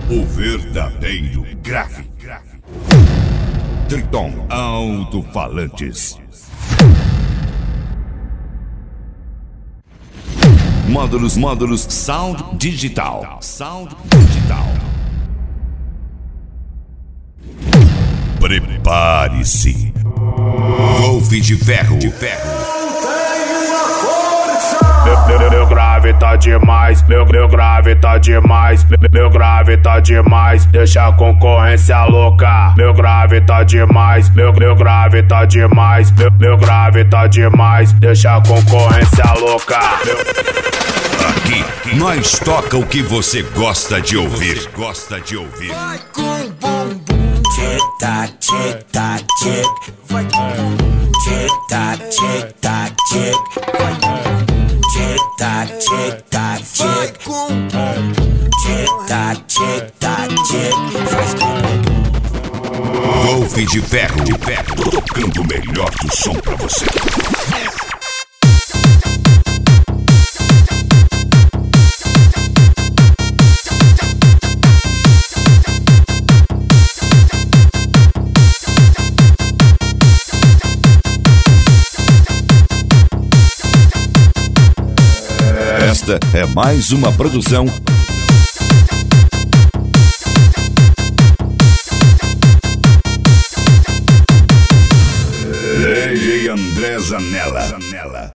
O verdadeiro grave. Triton Alto-Falantes. Módulos Sound Digital. Prepare-se. Golfe de ferro. Meu grave tá demais, meu grave tá demais, meu grave tá demais, deixa a concorrência louca. Meu grave tá demais, meu grave tá demais, meu grave tá demais, deixa a concorrência louca. Aqui nós toca o que você gosta de ouvir. Vai com bumbum, tic-tac, tic-tac, tic. Vai com bumbum, tic-tac, tic-tac, tic. Vai com bumbum, tic-tac, tic-tac, tic. Com bumbum, tic-tac, tic-tac, tic. Faz com bumbum. Golfe de ferro, tocando o melhor do som pra você. Esta é mais uma produção DJ André Zanella.